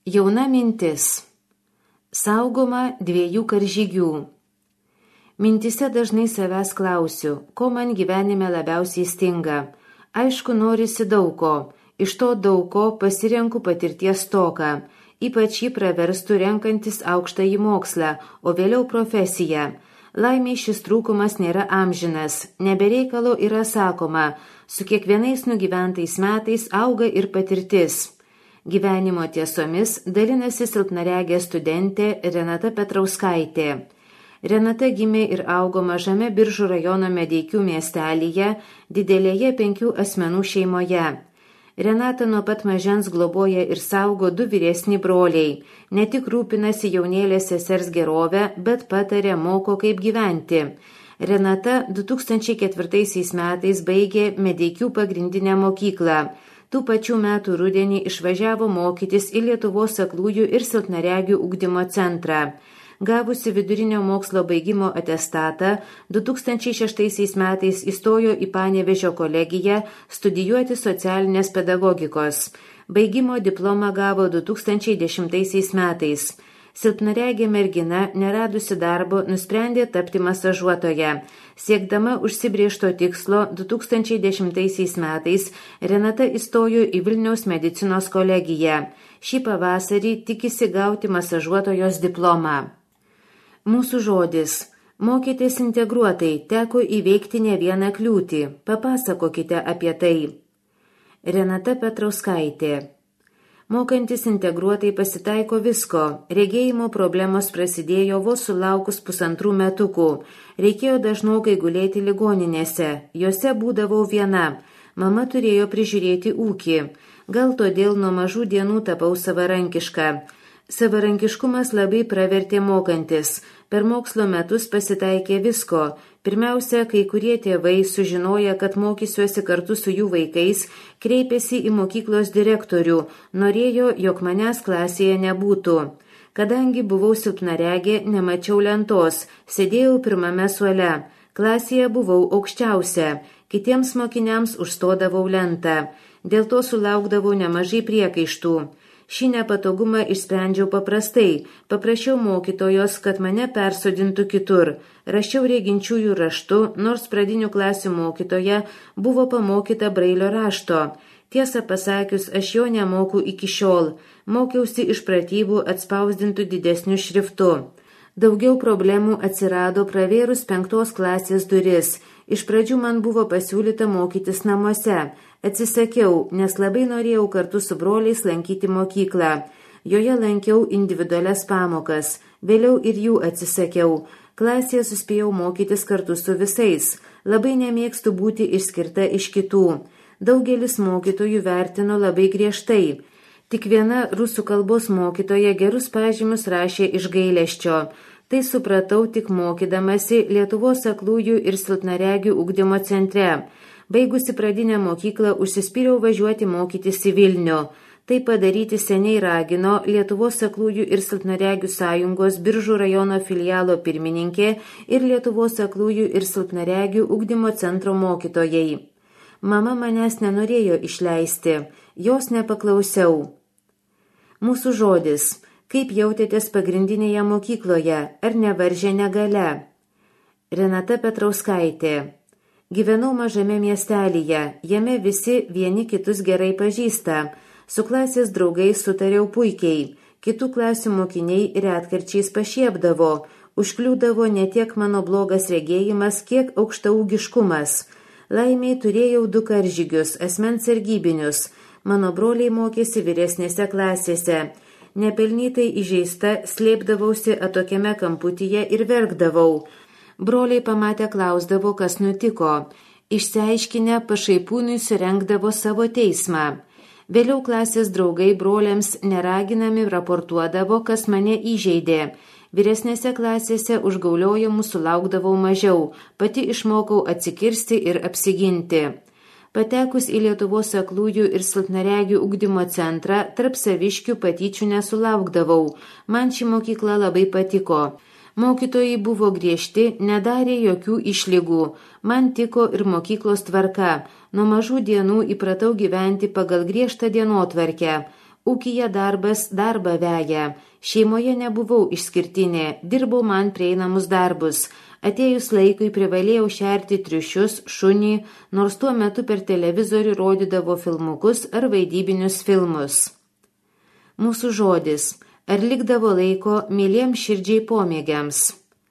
Jauna mintis. Saugoma 2 karžygių. Mintise dažnai savęs klausiu, ko man gyvenime labiausiai stinga. Aišku, norisi daug ko. Iš to daug ko pasirenku patirties stoką. Ypač jį praverstų renkantis aukštąjį mokslą, o vėliau profesiją. Laimiai šis trūkumas nėra amžinas. Nebereikalo yra sakoma, su kiekvienais nugyventais metais auga ir patirtis. Gyvenimo tiesomis dalinasi silpnaregė studentė Renata Petrauskaitė. Renata gimė ir augo mažame Biržų rajono Medeikių miestelyje, didelėje 5 asmenų šeimoje. Renata nuo pat mažens globoja ir saugo 2 vyresni broliai. Ne tik rūpinasi jaunėlės sesers gerovę, bet patarė, moko kaip gyventi. Renata 2004 metais baigė Medeikių pagrindinę mokyklą. Tų pačių metų rudenį išvažiavo mokytis į Lietuvos aklųjų ir silpnaregių ugdymo centrą. Gavusi vidurinio mokslo baigimo atestatą, 2006 metais įstojo į Panevėžio kolegiją studijuoti socialinės pedagogikos. Baigimo diplomą gavo 2010 metais. Silpnaregė mergina, neradusi darbo, nusprendė tapti masažuotoja. Siekdama užsibrėžto tikslo, 2010 metais Renata įstojo į Vilniaus medicinos kolegiją. Šį pavasarį tikisi gauti masažuotojos diplomą. Mūsų žodis. Mokytis integruotai, teko įveikti ne vieną kliūtį. Papasakokite apie tai. Renata Petrauskaitė. Mokantis integruotai pasitaiko visko. Regėjimo problemos prasidėjo vos sulaukus 1,5 metukų. Reikėjo dažnokai gulėti ligoninėse. Jose būdavau viena. Mama turėjo prižiūrėti ūkį. Gal todėl nuo mažų dienų tapau savarankiška. Savarankiškumas labai pravertė mokantis. Per mokslo metus pasitaikė visko. Pirmiausia, kai kurie tėvai sužinoję, kad mokysiuosi kartu su jų vaikais, kreipėsi į mokyklos direktorių, norėjo, jog manęs klasėje nebūtų. Kadangi buvau silpnaregė, nemačiau lentos, sėdėjau pirmame suole. Klasėje buvau aukščiausia, kitiems mokiniams užstodavau lentą. Dėl to sulaukdavau nemažai priekaištų. Šį nepatogumą išsprendžiau paprastai. Paprašiau mokytojos, kad mane persodintų kitur. Rašiau reginčiųjų raštu, nors pradinių klasių mokytoja buvo pamokyta brailio rašto. Tiesą pasakius, aš jo nemoku iki šiol. Mokiausi iš pratybų atspausdintų didesniu šriftu. Daugiau problemų atsirado pravėrus 5 klasės duris. Iš pradžių man buvo pasiūlyta mokytis namuose. Atsisakiau, nes labai norėjau kartu su broliais lankyti mokyklą. Joje lankiau individualias pamokas. Vėliau ir jų atsisakiau. Klasėje suspėjau mokytis kartu su visais. Labai nemėgstu būti išskirta iš kitų. Daugelis mokytojų vertino labai griežtai. Tik viena rusų kalbos mokytoja gerus pažymius rašė iš gailesčio. Tai supratau tik mokydamasi Lietuvos aklųjų ir silpnaregių ugdymo centre. Baigusi pradinę mokyklą užsispyriau važiuoti mokytis į Vilnių. Tai padaryti seniai ragino Lietuvos aklųjų ir silpnaregių sąjungos Biržų rajono filialo pirmininkė ir Lietuvos aklųjų ir silpnaregių ugdymo centro mokytojai. Mama manęs nenorėjo išleisti, jos nepaklausiau. Mūsų žodis. Kaip jautėtės pagrindinėje mokykloje, ar nevaržė negalia? Renata Petrauskaitė. Gyvenau mažame miestelyje, jame visi vieni kitus gerai pažįsta. Su klasės draugais sutariau puikiai. Kitų klasių mokiniai retkarčiais pašiepdavo. Užkliūdavo ne tiek mano blogas regėjimas, kiek aukštaūgiškumas. Laimiai turėjau 2 karžygius, asmens sargybinius. Mano broliai mokėsi vyresnėse klasėse. Nepelnytai įžeista slėpdavausi atokiame kamputyje ir verkdavau. Broliai pamatę klausdavo, kas nutiko. Išsiaiškinę pašaipūnui surengdavo savo teismą. Vėliau klasės draugai broliams neraginami raportuodavo, kas mane įžeidė. Vyresnėse klasėse užgauliojimų sulaukdavau mažiau. Pati išmokau atsikirsti ir apsiginti. Patekus į Lietuvos aklųjų ir silpnaregių ugdymo centrą, tarp saviškių patyčių nesulaukdavau. Man ši mokykla labai patiko. Mokytojai buvo griežti, nedarė jokių išlygų. Man tiko ir mokyklos tvarka. Nuo mažų dienų įpratau gyventi pagal griežtą dienotvarkę. Ūkyje darbas darbą veja. Šeimoje nebuvau išskirtinė, dirbau man prieinamus darbus. Atėjus laikui privalėjau šerti triušius, šunį, nors tuo metu per televizorių rodydavo filmukus ar vaidybinius filmus. Mūsų žodis. Ar likdavo laiko myliem širdžiai pomėgiams?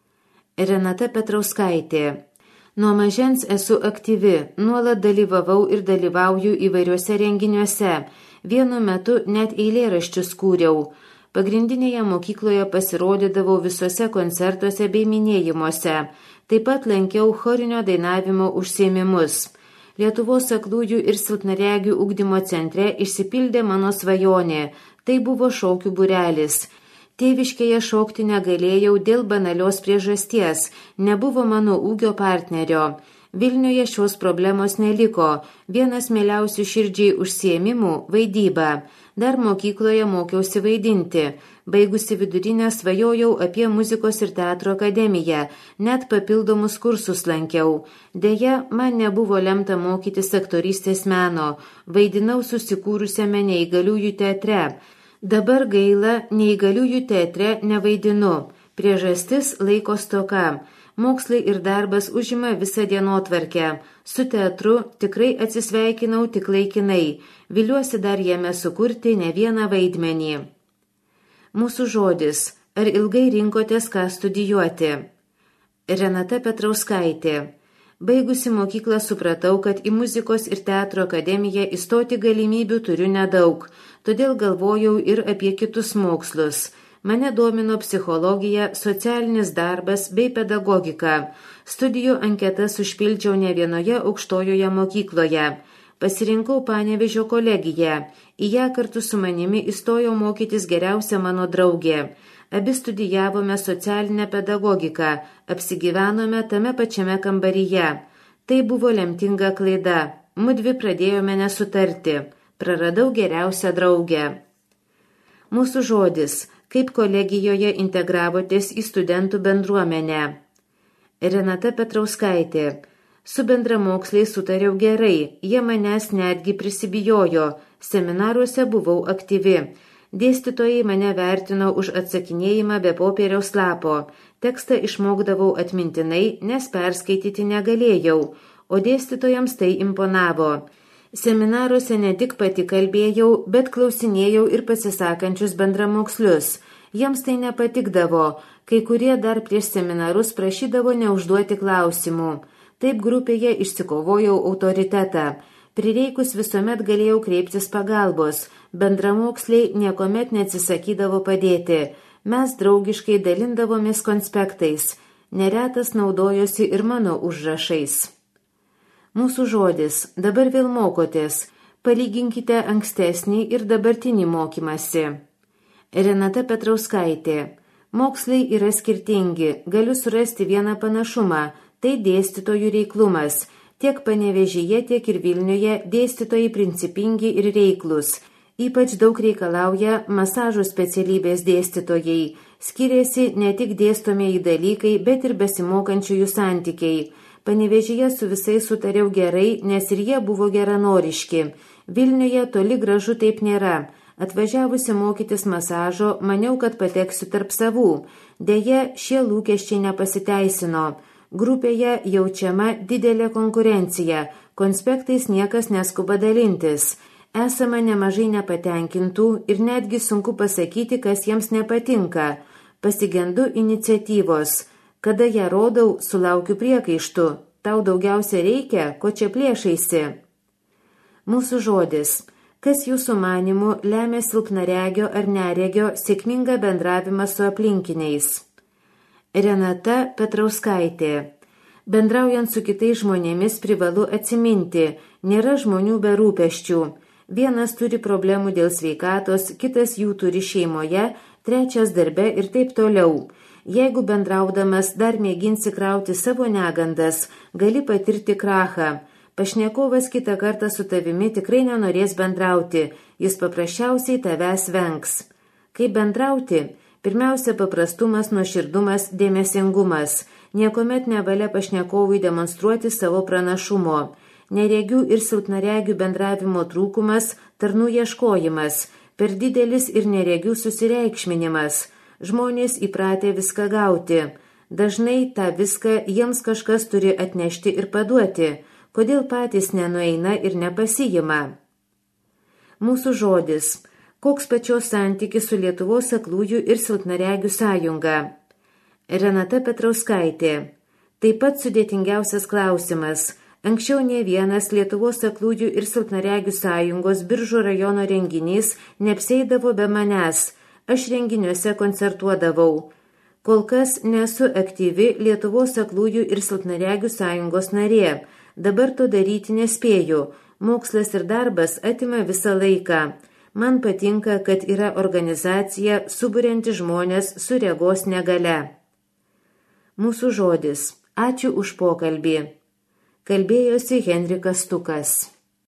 Renata Petrauskaitė. Nuo mažens esu aktyvi, nuolat dalyvavau ir dalyvauju įvairiuose renginiuose. Vienu metu net eilėraščius kūriau. Pagrindinėje mokykloje pasirodydavau visuose koncertuose bei minėjimuose. Taip pat lankiau chorinio dainavimo užsiėmimus. Lietuvos aklųjų ir silpnaregių ugdymo centre išsipildė mano svajonė. Tai buvo šokių būrelis. Tėviškėje šokti negalėjau dėl banalios priežasties, nebuvo mano ūgio partnerio. Vilniuje šios problemos neliko, vienas mieliausių širdžiai užsiėmimų – vaidyba. Dar mokykloje mokiausi vaidinti. Baigusi vidurinę svajojau apie muzikos ir teatro akademiją, net papildomus kursus lankiau. Deja, man nebuvo lemta mokytis aktorystės meno, vaidinau susikūrusiame neįgaliųjų teatre. Dabar gaila, neįgaliųjų teatre nevaidinu. Priežastis laiko stoka. Mokslai ir darbas užima visą dienotvarkę. Su teatru tikrai atsisveikinau tik laikinai. Viliuosi dar jame sukurti ne vieną vaidmenį. Mūsų žodis. Ar ilgai rinkotės, ką studijuoti? Renata Petrauskaitė. Baigusi mokyklą supratau, kad į muzikos ir teatro akademiją įstoti galimybių turiu nedaug, todėl galvojau ir apie kitus mokslus. Mane domino psichologija, socialinis darbas bei pedagogika. Studijų anketas užpildžiau ne vienoje aukštojoje mokykloje. Pasirinkau Panevėžio kolegiją. Į ją kartu su manimi įstojo mokytis geriausia mano draugė. Abi studijavome socialinę pedagogiką, apsigyvenome tame pačiame kambaryje. Tai buvo lemtinga klaida. Mudvi pradėjome nesutarti. Praradau geriausią draugę. Mūsų žodis. Kaip kolegijoje integravotės į studentų bendruomenę? Renata Petrauskaitė. Su bendramoksliais sutariau gerai, jie manęs netgi prisibijojo. Seminaruose buvau aktyvi. Dėstytojai mane vertino už atsakinėjimą be popieriaus lapo. Tekstą išmokdavau atmintinai, nes perskaityti negalėjau, o dėstytojams tai imponavo. Seminaruose ne tik pati kalbėjau, bet klausinėjau ir pasisakančius bendramokslius. Jiems tai nepatikdavo, kai kurie dar prieš seminarus prašydavo neužduoti klausimų. Taip grupėje išsikovojau autoritetą. Prireikus visuomet galėjau kreiptis pagalbos. Bendramoksliai niekuomet neatsisakydavo padėti. Mes draugiškai dalindavomės konspektais. Neretas naudojosi ir mano užrašais. Mūsų žodis. Dabar vėl mokotės. Palyginkite ankstesnį ir dabartinį mokymąsi. Renata Petrauskaitė. Mokslai yra skirtingi. Galiu surasti vieną panašumą. Tai dėstytojų reiklumas. Tiek Panevėžyje, tiek ir Vilniuje dėstytojai principingi ir reiklus. Ypač daug reikalauja masažo specialybės dėstytojai. Skiriasi ne tik dėstomieji dalykai, bet ir besimokančiųjų santykiai. Panevėžyje su visais sutariau gerai, nes ir jie buvo geranoriški. Vilniuje toli gražu taip nėra. Atvažiavusi mokytis masažo, maniau, kad pateksiu tarp savų. Deja, šie lūkesčiai nepasiteisino. Grupėje jaučiama didelė konkurencija, konspektais niekas neskuba dalintis. Esama nemažai nepatenkintų ir netgi sunku pasakyti, kas jiems nepatinka. Pasigendu iniciatyvos. Kada ją rodau, sulaukiu priekaištų. Tau daugiausia reikia, ko čia plėšaisi? Mūsų žodis. Kas jūsų manimu lemia silpnaregio ar neregio sėkmingą bendravimą su aplinkiniais? Renata Petrauskaitė. Bendraujant su kitais žmonėmis privalu atsiminti, nėra žmonių be rūpesčių. Vienas turi problemų dėl sveikatos, kitas jų turi šeimoje, trečias darbe ir taip toliau. Jeigu bendraudamas dar mėginsi krauti savo negandas, gali patirti krachą. Pašnekovas kitą kartą su tavimi tikrai nenorės bendrauti, jis paprasčiausiai tavęs vengs. Kaip bendrauti? Pirmiausia, paprastumas, nuoširdumas, dėmesingumas. Niekomet nevalia pašnekovui demonstruoti savo pranašumo. Neregių ir silpnaregių bendravimo trūkumas, tarnų ieškojimas. per didelis ir neregių susireikšminimas. Žmonės įpratę viską gauti. Dažnai tą viską jiems kažkas turi atnešti ir paduoti. Kodėl patys nenueina ir nepasijima? Mūsų žodis. Koks pačios santykis su Lietuvos aklųjų ir silpnaregių sąjunga? Renata Petrauskaitė. Taip pat sudėtingiausias klausimas. Anksčiau ne vienas Lietuvos aklųjų ir silpnaregių sąjungos Biržų rajono renginys neapsieidavo be manęs. Aš renginiuose koncertuodavau. Kol kas nesu aktyvi Lietuvos aklųjų ir silpnaregių sąjungos narė. Dabar to daryti nespėju. Mokslas ir darbas atima visą laiką. Man patinka, kad yra organizacija suburianti žmonės su regos negale. Mūsų žodis. Ačiū už pokalbį. Kalbėjosi Henrikas Stukas.